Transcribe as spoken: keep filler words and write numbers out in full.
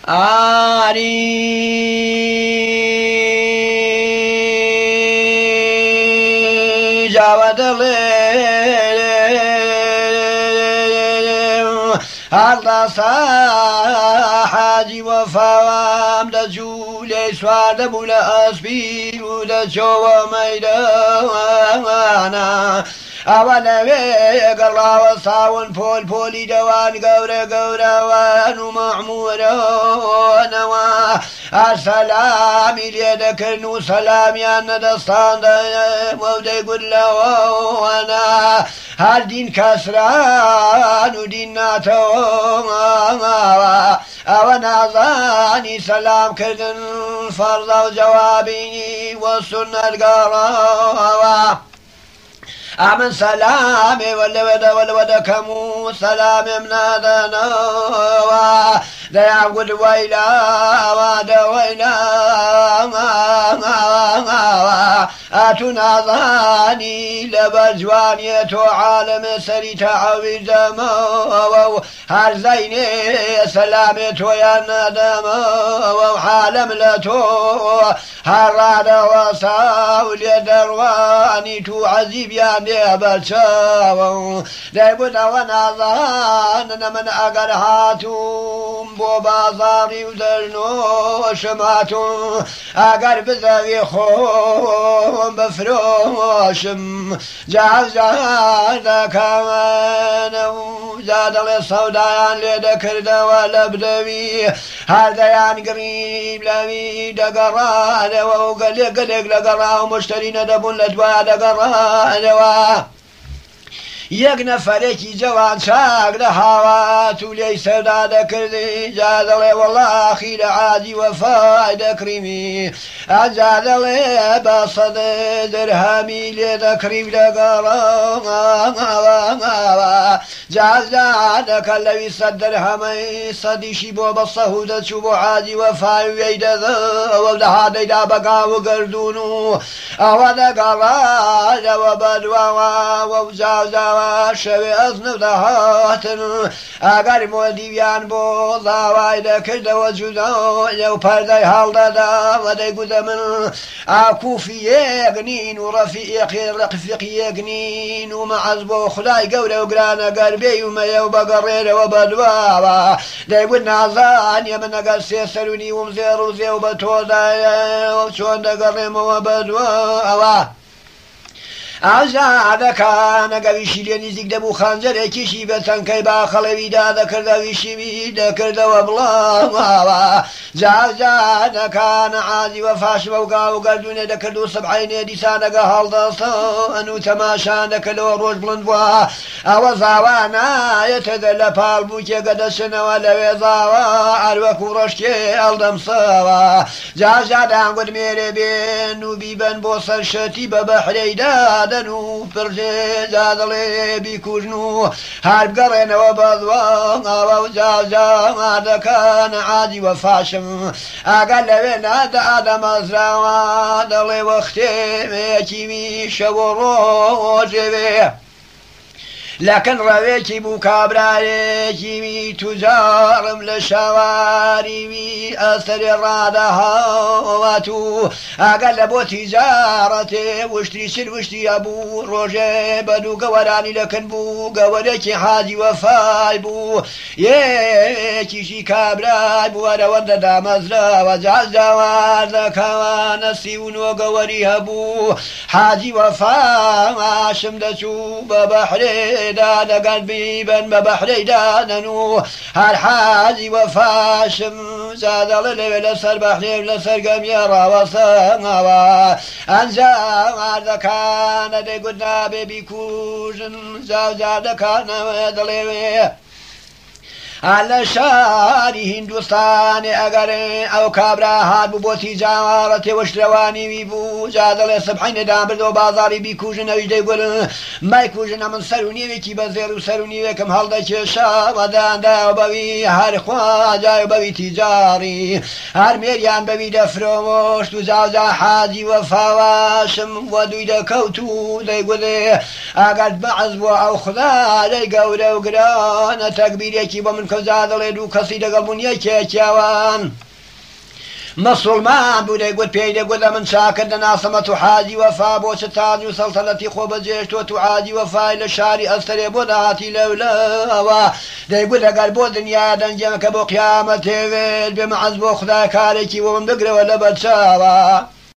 آری جاودلیم هر دستا حاجی وفاوام دا جولی سوارده بول اسبی و دا چوب میدانا أولوي قرا وصاون بول بولي دوان قورا قورا وانو معمورون السلام ليدك نو سلام يا ندستان مودي يقول له وانا هل دين كسران ودين ناتو أوانا ظاني سلام كردن فرض وجوابي والسنة القرا أمن سلامي والودا والودا كمو سلامي منادنا دا يعقل ويلا وادا ويلا أتنا ظاني لبجوانية عالم سري تعويد مو هر زيني سلامي تويا ندم وحالم لتو هرادا وصاول يدرواني تو عزيب يعني بلشاو دايبنا ونظان من أقر هاتوم بو بازاري ودرنو شماتو أقر بذوي خوم بفروشم جاز جاز كمان وزاد الصودان لذكر دوال بدوي هذا يعني قريب لوي دقران وقلق قلق لقران ومشترين دبون لدوا دقران يك نفركي جوان شاق لهوات ولي سودا دكردي جادلي والله خير عادي وفايد كريمي أجادلي بصد درهمي لذكري لقرا جاز جادك اللي صد درهمي صديشي بو بصهودة شبو عادي وفاي ويد ذا وبدها ديدا بقا وقردونو أودا قرا وبدوا ووزاوزا شوی از نودهاتن اگر مودیان بود داوای دکرد و جدا یو پرده حال دادا و دی گودمن آکوفی یگنین و رفیق رفیق یگنین و معزبو خدای گوره و گران قربی و میو بقریر و بدوا دی گود نازان یمن اگر سیسرونی و مزیر و زیو بتودا و چون دقرم و بدوا أجا كان قويشي لنزيك دبو خانجر كيشي بتنكي باخلوي دا ذكر دويشي ذكر دو بلا جا جا كان عادي وفاش وقا وقردون ذكر دو سبعين ديسان قهال داستان وتماشان ذكر دو روج بلندوا أوزاوانا يتذل بالبوكي قد سنوا لويزاوا الوكو رشكي الدم سوا جا جا دان قد ميري بين وبيبن بوصر شتي ببحري دا دنو برجي زادلي بيكوجنو هارب قرين وبضوا وجاجا هذا كان عادي وفاشم أقل بين هذا آدم أزرع دلي وختي ميكي شبرو جبي لكن رويكي بو كابرايكي بي تجارم لشواري بي أثر رادها واتو أقل بو تجارتي وشتري سر وشتري أبو روجي بدو قوراني لكن بو قوريكي حاجي وفاي بو يكي شي كابراي بو وروند دامزلا وجعز جواز كوان سيون وقوريها بو حاجي وفاي شمدتو ببحري دادا قلبي بن ببحري داننو هالحاجي وفاشم زاد اللي لسر بحري لسر قم يرى وصنوا انزا هذا كان دي قدنا بيكوجن زاد زاد كان ودلي على شاري هندوستاني أجر أو كابرا هاد بو تجارة وشرواني بيبو جادل سبحين دام بردو بازاري بيكوجن ويجي يقول ما يكوجن من سروني ويكي بزير وسروني ويكم هالدا كشا ودان دا وبوي هار خواجا وبوي تجاري هار ميريان بوي دفروش تجاوزا حاجي وفواشم ودوي دا كوتو دا يقول أجر بعض أو خدا دا يقول وقرانا تكبير يكي ومن کەوزا دەڵێ دوو کەسی لەگەڵ بوون یەکێکیاوان مسلمان بوو دەیگوت پێی دەگوت لە من چاکرد ناسەمە تو حاجی وەفا بۆ چ تاج و سەڵتەنەتی خۆ بەجێشتووە تو حاجی وەفای لە شاری ئەستەرێ بۆ داهاتی لەولەوە دەیگوت ئەگەر بۆ دنیا دەنجێمە کە بۆ قیامەت تێوێت بێمە عەز بۆ خودای کارێکی بۆ من بگرەوە لە بەرچاوە